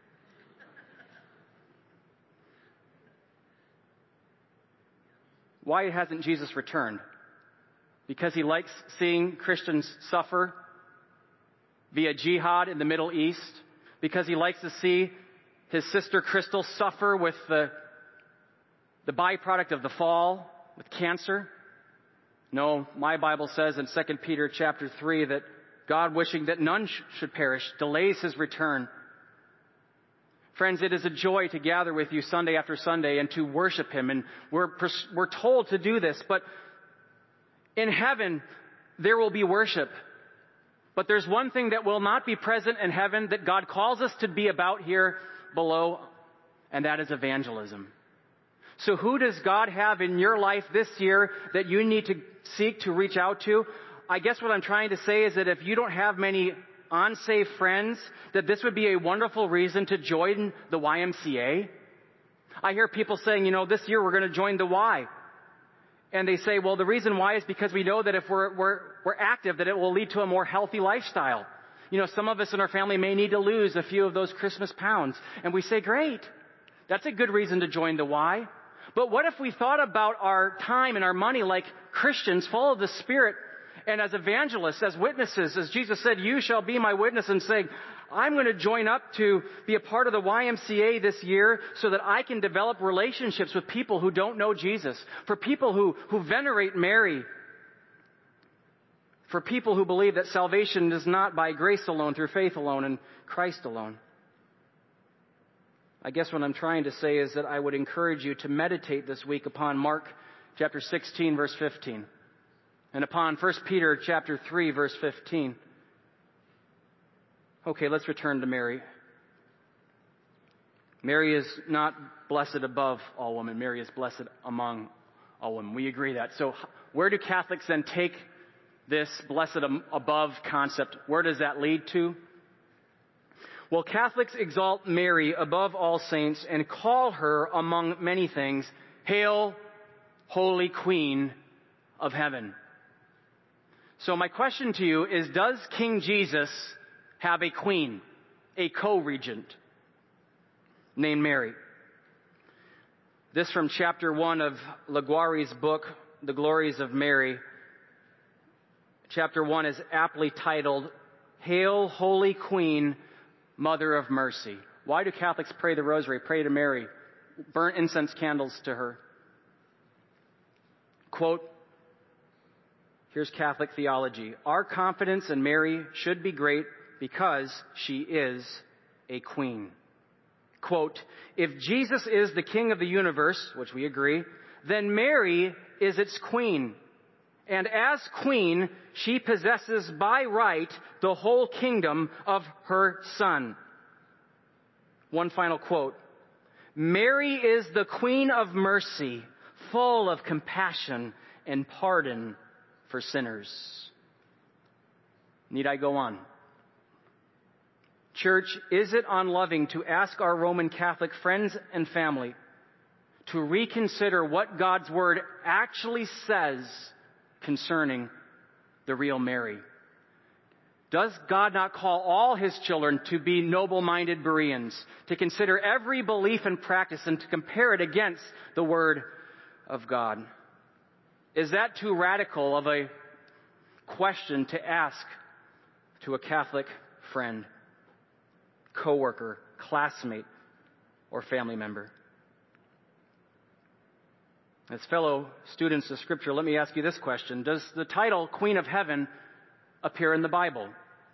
Why hasn't Jesus returned? Because he likes seeing Christians suffer via jihad in the Middle East? Because he likes to see his sister Crystal suffer with the, the byproduct of the fall, with cancer? No, my Bible says in Second Peter chapter three that God, wishing that none sh- should perish, delays his return. Friends, it is a joy to gather with you Sunday after Sunday and to worship him. And we're, pers- we're told to do this, but in heaven, there will be worship. But there's one thing that will not be present in heaven that God calls us to be about here below, and that is evangelism. So who does God have in your life this year that you need to seek to reach out to? I guess what I'm trying to say is that if you don't have many unsaved friends, that this would be a wonderful reason to join the Y M C A. I hear people saying, you know, this year we're going to join the Y. And they say, well, the reason why is because we know that if we're, we're, we're active, that it will lead to a more healthy lifestyle. You know, some of us in our family may need to lose a few of those Christmas pounds. And we say, great. That's a good reason to join the Y. But what if we thought about our time and our money like Christians full of the Spirit and as evangelists, as witnesses, as Jesus said, you shall be my witness, and saying, I'm going to join up to be a part of the Y M C A this year so that I can develop relationships with people who don't know Jesus, for people who, who venerate Mary, for people who believe that salvation is not by grace alone, through faith alone, and Christ alone. I guess what I'm trying to say is that I would encourage you to meditate this week upon Mark chapter sixteen, verse fifteen. and upon First Peter chapter three, verse fifteen. Okay, let's return to Mary. Mary is not blessed above all women. Mary is blessed among all women. We agree that. So where do Catholics then take this blessed above concept? Where does that lead to? Well, Catholics exalt Mary above all saints and call her, among many things, Hail, Holy Queen of Heaven. So my question to you is, does King Jesus have a queen, a co-regent, named Mary? This from chapter one of Laguerre's book, The Glories of Mary. Chapter one is aptly titled, Hail, Holy Queen, Mother of Mercy. Why do Catholics pray the rosary, pray to Mary, burn incense candles to her? Quote, here's Catholic theology. Our confidence in Mary should be great because she is a queen. Quote, if Jesus is the King of the universe, which we agree, then Mary is its queen. And as queen, she possesses by right the whole kingdom of her Son. One final quote. Mary is the Queen of mercy, full of compassion and pardon for sinners. Need I go on? Church, is it unloving to ask our Roman Catholic friends and family to reconsider what God's Word actually says concerning the real Mary? Does God not call all His children to be noble-minded Bereans, to consider every belief and practice and to compare it against the Word of God? Is that too radical of a question to ask to a Catholic friend, coworker, classmate, or family member? As fellow students of Scripture, let me ask you this question. Does the title Queen of Heaven appear in the Bible?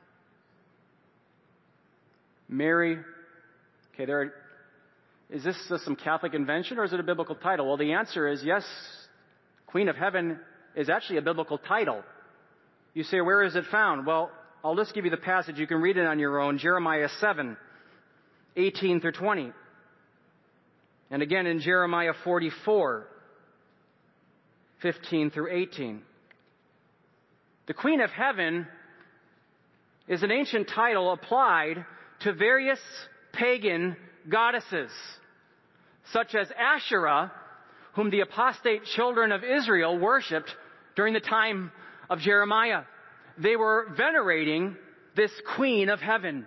Mary, okay, there, is this just some Catholic invention or is it a biblical title? Well, the answer is yes, Queen of Heaven is actually a biblical title. You say, where is it found? Well, I'll just give you the passage. You can read it on your own. Jeremiah seven, eighteen through twenty. And again in Jeremiah forty-four, fifteen through eighteen. The Queen of Heaven is an ancient title applied to various pagan goddesses, such as Asherah, whom the apostate children of Israel worshipped during the time of Jeremiah. They were venerating this Queen of Heaven.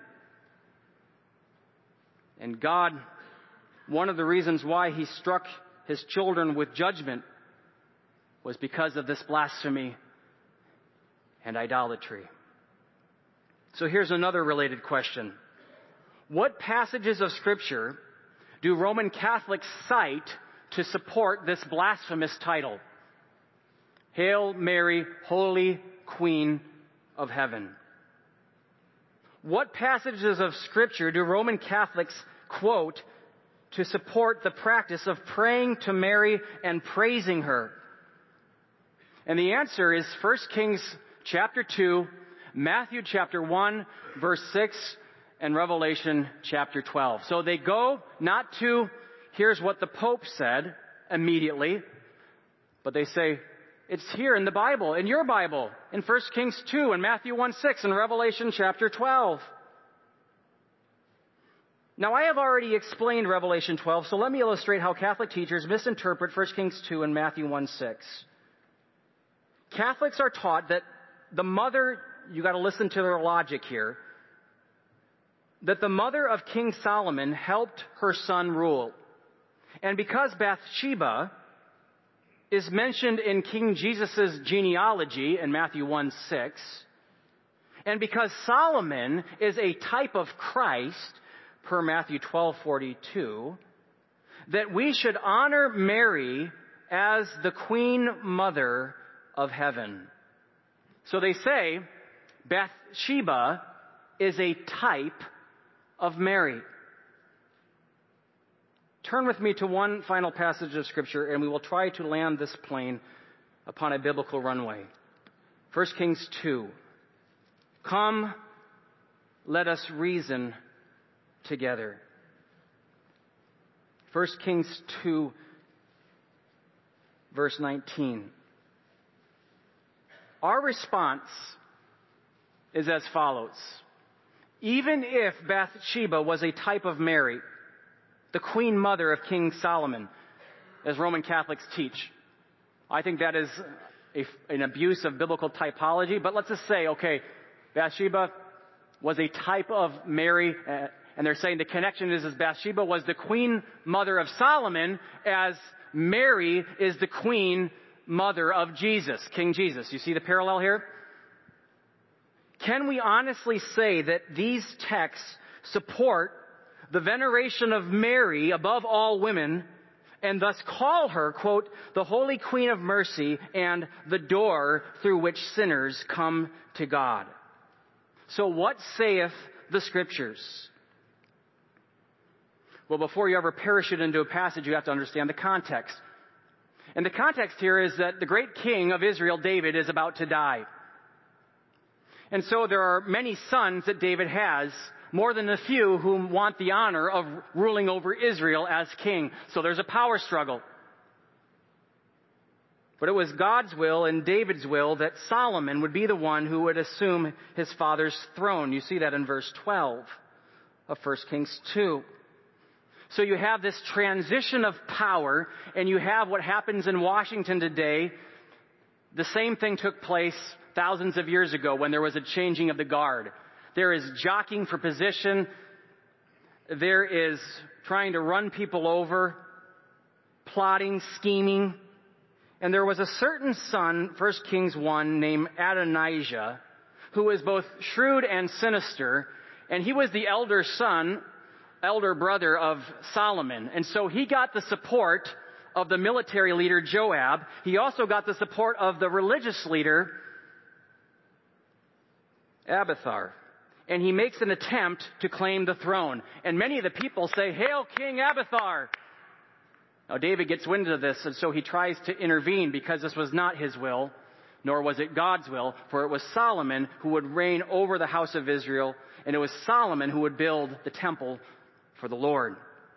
And God, one of the reasons why He struck His children with judgment was because of this blasphemy and idolatry. So here's another related question. What passages of Scripture do Roman Catholics cite to support this blasphemous title? Hail Mary, Holy Queen of Heaven. What passages of Scripture do Roman Catholics quote to support the practice of praying to Mary and praising her? And the answer is First Kings chapter two, Matthew chapter one, verse six, and Revelation chapter twelve. So they go not to, here's what the Pope said immediately, but they say, it's here in the Bible, in your Bible, in First Kings two, and Matthew one, six, and Revelation chapter twelve. Now, I have already explained Revelation twelve, so let me illustrate how Catholic teachers misinterpret First Kings two and Matthew one, six. Catholics are taught that the mother, you got to listen to their logic here, that the mother of King Solomon helped her son rule. And because Bathsheba is mentioned in King Jesus' genealogy in Matthew one, six, and because Solomon is a type of Christ per Matthew twelve, forty-two, that we should honor Mary as the Queen Mother of Heaven. So they say Bathsheba is a type of Mary. Turn with me to one final passage of Scripture and we will try to land this plane upon a biblical runway. First Kings two. Come, let us reason together. First Kings two, verse nineteen. Our response is as follows. Even if Bathsheba was a type of Mary, the queen mother of King Solomon, as Roman Catholics teach, I think that is a, an abuse of biblical typology. But let's just say, okay, Bathsheba was a type of Mary, uh, and they're saying the connection is, is Bathsheba was the queen mother of Solomon, as Mary is the queen mother of Jesus, King Jesus. You see the parallel here? Can we honestly say that these texts support the veneration of Mary above all women, and thus call her, quote, the Holy Queen of Mercy and the door through which sinners come to God? So what saith the Scriptures? Well, before you ever parachute into a passage, you have to understand the context. And the context here is that the great king of Israel, David, is about to die. And so there are many sons that David has, more than a few who want the honor of ruling over Israel as king. So there's a power struggle. But it was God's will and David's will that Solomon would be the one who would assume his father's throne. You see that in verse twelve of First Kings two. So you have this transition of power, and you have what happens in Washington today. The same thing took place thousands of years ago when there was a changing of the guard. There is jockeying for position. There is trying to run people over, plotting, scheming. And there was a certain son, First Kings one, named Adonijah, who was both shrewd and sinister. And he was the elder son, elder brother of Solomon. And so he got the support of the military leader Joab. He also got the support of the religious leader Abiathar. And he makes an attempt to claim the throne. And many of the people say, "Hail King Abiathar!" Now David gets wind of this, and so he tries to intervene, because this was not his will, nor was it God's will, for it was Solomon who would reign over the house of Israel, and it was Solomon who would build the temple for the Lord.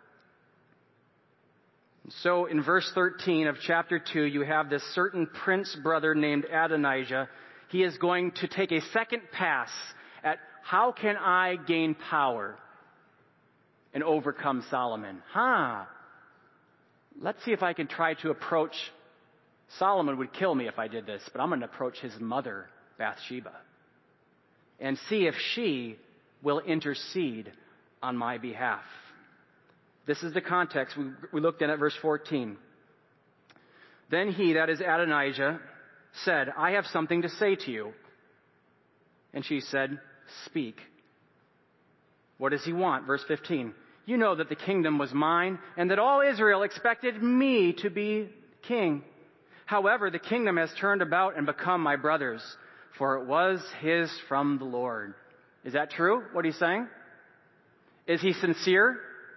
So in verse thirteen of chapter two, you have this certain prince brother named Adonijah. He is going to take a second pass at how can I gain power and overcome Solomon. Huh. Let's see if I can try to approach. Solomon would kill me if I did this, but I'm going to approach his mother, Bathsheba, and see if she will intercede on my behalf. This is the context. We, we looked at it, verse fourteen. Then he, that is Adonijah, said, "I have something to say to you." And she said, "Speak." What does he want? Verse fifteen. "You know that the kingdom was mine, and that all Israel expected me to be king. However, the kingdom has turned about and become my brother's, for it was his from the Lord." Is that true, what he's saying? Is he sincere?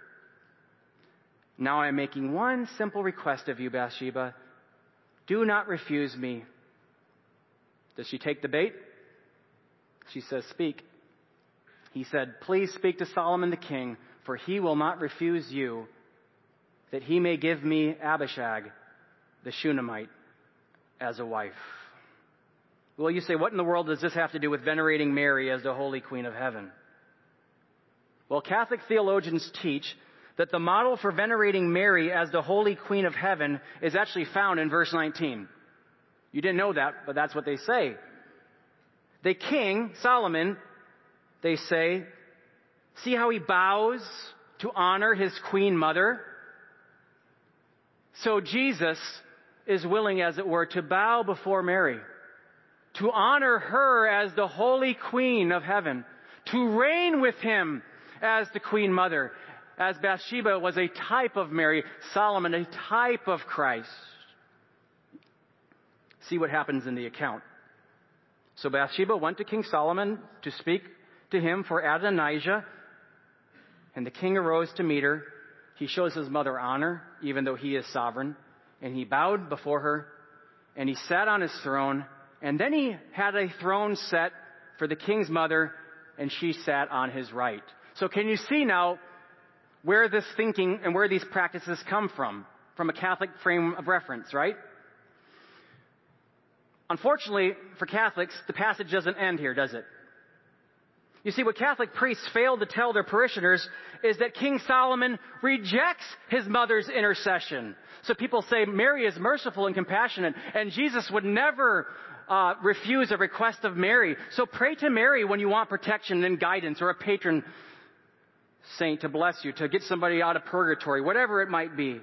"Now I am making one simple request of you, Bathsheba. Do not refuse me." Does she take the bait? She says, "Speak." He said, "Please speak to Solomon the king, for he will not refuse you, that he may give me Abishag, the Shunammite, as a wife." Well, you say, what in the world does this have to do with venerating Mary as the Holy Queen of Heaven? Well, Catholic theologians teach that the model for venerating Mary as the Holy Queen of Heaven is actually found in verse nineteen. You didn't know that, but that's what they say. The king, Solomon, they say, see how he bows to honor his queen mother? So Jesus is willing, as it were, to bow before Mary, to honor her as the Holy Queen of Heaven, to reign with him as the Queen Mother. As Bathsheba was a type of Mary, Solomon a type of Christ. See what happens in the account. So Bathsheba went to King Solomon to speak to him for Adonijah, and the king arose to meet her. He shows his mother honor, even though he is sovereign, and he bowed before her, and he sat on his throne, And then he had a throne set for the king's mother, and she sat on his right. So can you see now where this thinking and where these practices come from? From a Catholic frame of reference, right? Unfortunately, for Catholics, the passage doesn't end here, does it? You see, what Catholic priests failed to tell their parishioners is that King Solomon rejects his mother's intercession. So people say Mary is merciful and compassionate, and Jesus would never uh, refuse a request of Mary. So pray to Mary when you want protection and guidance, or a patron saint to bless you, to get somebody out of purgatory, whatever it might be.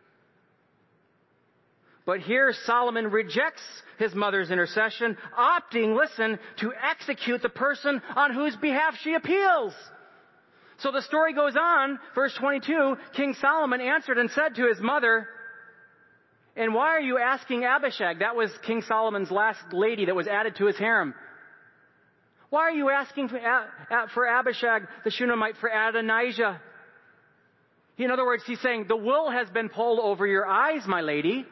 But here Solomon rejects his mother's intercession, opting, listen, to execute the person on whose behalf she appeals. So the story goes on, verse twenty-two, King Solomon answered and said to his mother, "And why are you asking Abishag?" That was King Solomon's last lady that was added to his harem. "Why are you asking for, for Abishag the Shunammite for Adonijah?" In other words, he's saying, the wool has been pulled over your eyes, my lady.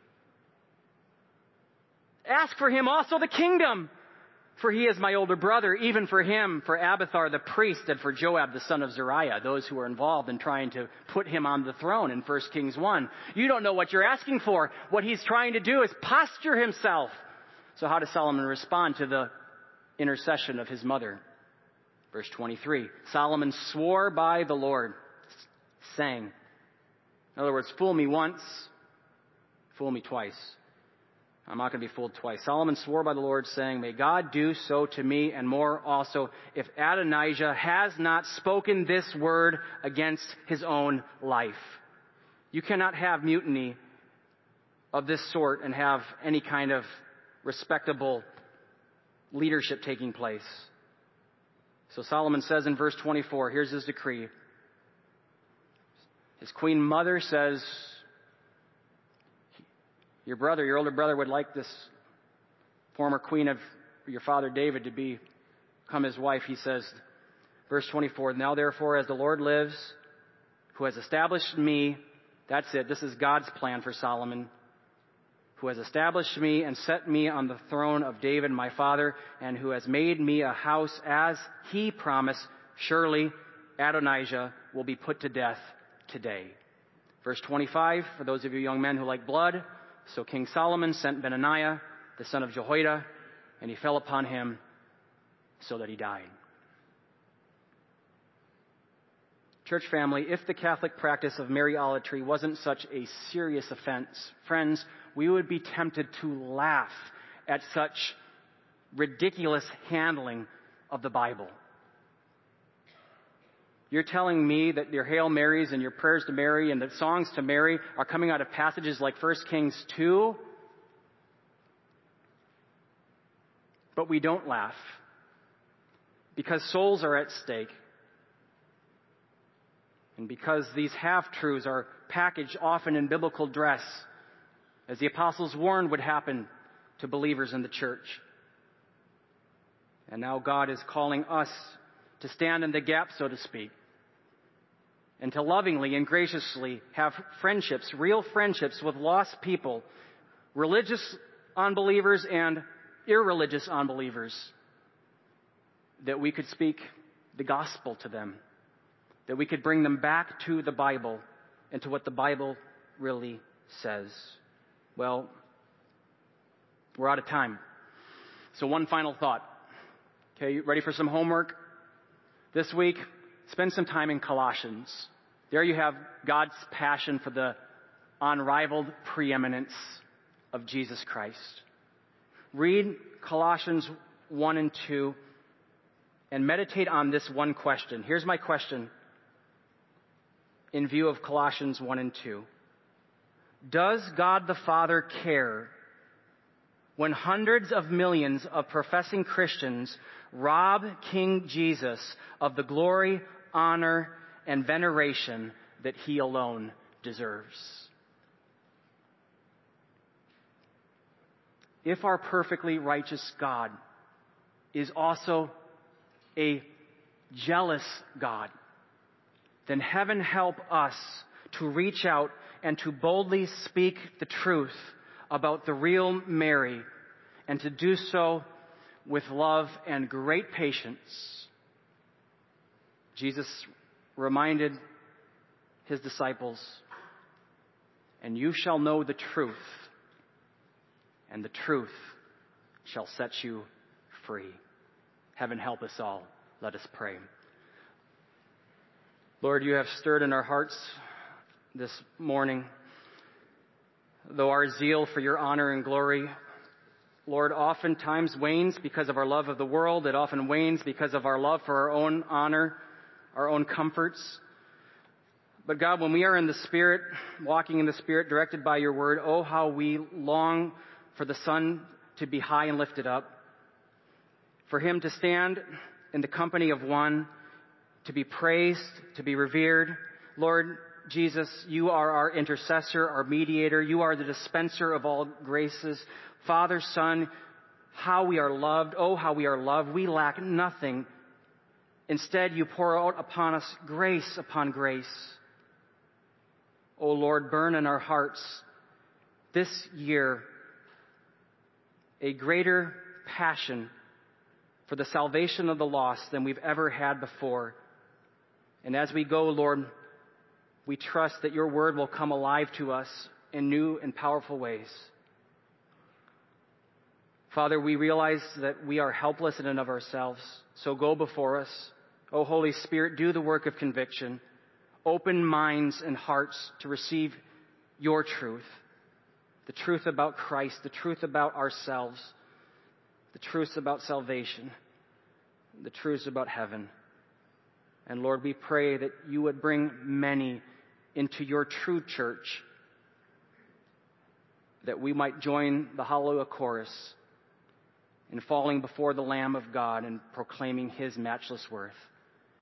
Ask for him also the kingdom, for he is my older brother, even for him, for Abiathar the priest, and for Joab the son of Zeruiah, those who were involved in trying to put him on the throne in First Kings one. You don't know what you're asking for. What he's trying to do is posture himself. So how does Solomon respond to the intercession of his mother? Verse twenty-three, Solomon swore by the Lord, saying, in other words, fool me once, fool me twice. I'm not going to be fooled twice. Solomon swore by the Lord, saying, may God do so to me and more also, if Adonijah has not spoken this word against his own life. You cannot have mutiny of this sort and have any kind of respectable leadership taking place. So Solomon says in verse twenty-four, here's his decree. His queen mother says, your brother, your older brother would like this former queen of your father David to be, become his wife. He says, verse twenty-four, now therefore as the Lord lives, who has established me, that's it, this is God's plan for Solomon, who has established me and set me on the throne of David my father, and who has made me a house as he promised, surely Adonijah will be put to death today. Verse twenty-five, for those of you young men who like blood, so King Solomon sent Benaiah, the son of Jehoiada, and he fell upon him so that he died. Church family, if the Catholic practice of Mariolatry wasn't such a serious offense, friends, we would be tempted to laugh at such ridiculous handling of the Bible. You're telling me that your Hail Marys and your prayers to Mary and the songs to Mary are coming out of passages like First Kings two? But we don't laugh because souls are at stake. And because these half-truths are packaged often in biblical dress, as the apostles warned would happen to believers in the church. And now God is calling us to stand in the gap, so to speak, and to lovingly and graciously have friendships, real friendships with lost people, religious unbelievers and irreligious unbelievers, that we could speak the gospel to them, that we could bring them back to the Bible and to what the Bible really says. Well, we're out of time. So one final thought. Okay, you ready for some homework? This week, spend some time in Colossians. There you have God's passion for the unrivaled preeminence of Jesus Christ. Read Colossians one and two and meditate on this one question. Here's my question in view of Colossians one and two. Does God the Father care when hundreds of millions of professing Christians rob King Jesus of the glory, honor, and veneration that he alone deserves? If our perfectly righteous God is also a jealous God, then heaven help us to reach out and to boldly speak the truth about the real Mary and to do so with love and great patience. Jesus reminded his disciples, "And you shall know the truth, and the truth shall set you free." Heaven help us all. Let us pray. Lord, you have stirred in our hearts this morning, though our zeal for your honor and glory, Lord, oftentimes wanes because of our love of the world. It often wanes because of our love for our own honor, our own comforts. But God, when we are in the Spirit, walking in the Spirit, directed by your word, oh, how we long for the Son to be high and lifted up, for him to stand in the company of one, to be praised, to be revered. Lord Jesus, you are our intercessor, our mediator. You are the dispenser of all graces. Father, Son, how we are loved. Oh, how we are loved. We lack nothing. Instead, you pour out upon us grace upon grace. Oh, Lord, burn in our hearts this year a greater passion for the salvation of the lost than we've ever had before. And as we go, Lord, we trust that your word will come alive to us in new and powerful ways. Father, we realize that we are helpless in and of ourselves, so go before us. O Holy Spirit, do the work of conviction. Open minds and hearts to receive your truth, the truth about Christ, the truth about ourselves, the truths about salvation, the truths about heaven. And Lord, we pray that you would bring many into your true church, that we might join the Hallelujah chorus in falling before the Lamb of God and proclaiming his matchless worth.